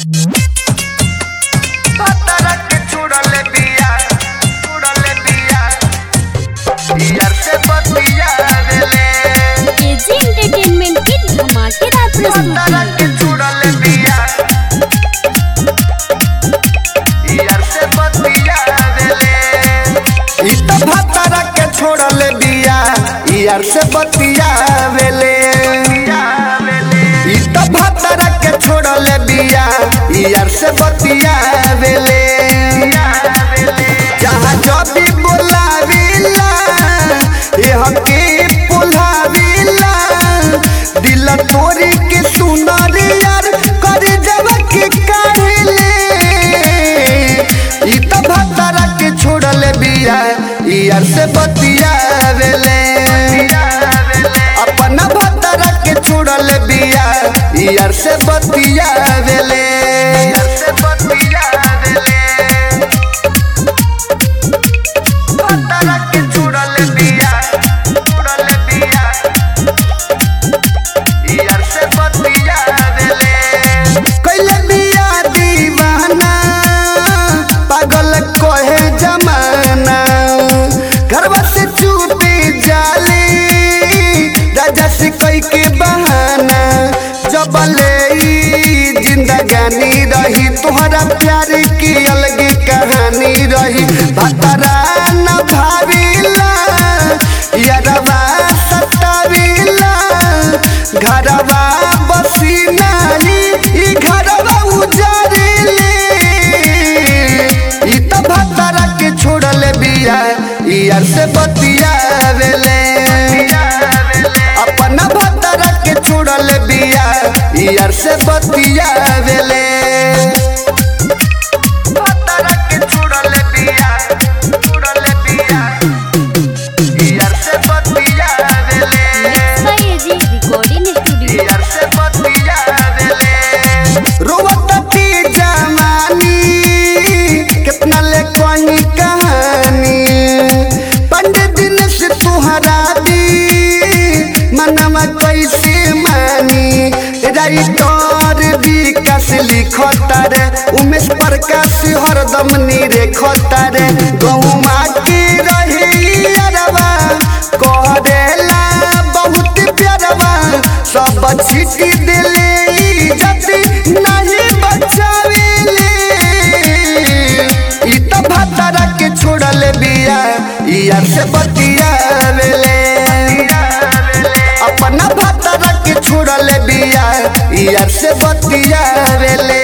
AG entertainment की धमाकेदार प्रस्तुति। भतरा के छोड़ले बिया यार से बतियावेले। भतरा के छोड़ले बिया यार से बतियावेले। जहाँ जब भी बोलाविला हकी पुलाविला दिल तोरी के सुनर यार कर जब के काढ़ले। भतरा के छोड़ले बिया यार से बतियावेले। अपना भतरा के छोड़ले बिया यार से बतियावेले। भतरा के छोड़ले बिया यार से बतियावेले। कैले बिया दीवाना पागल कहे जमाना घरवा से चुपी जाली राजा से कई के बहाना। जब ले जिंदगानी रही तोहरा प्यार की अलग कहानी रही। भतरा न भाविला यारवा सताविला घरवा बसी नहीं घरवा उजारिले। भतरा के छोड़ले बिया यार से बतियावेले। अपना भतरा के छोड़ले बिया यार से बतियावेले। भतरा के छोड़ले बिया यार से बतियावेले। AG recording studio. यार से बतियावेले। रोवत की जमानी कितना ले कोई कहानी पंडित दिन से तुहरा दी मनवा कैसे मानी। राइटर विकास लिखता रे उमेश प्रकाश हरदम नीरे खता रे। गहुमा की रही अरवा करेला बहुत प्यारवा सब छिटी दिले जति नहीं बचावेले। भतरा के छोड़ले बिया यार से बतियावेले। अपना भतरा के छोड़ले बिया यार से बतियावेले।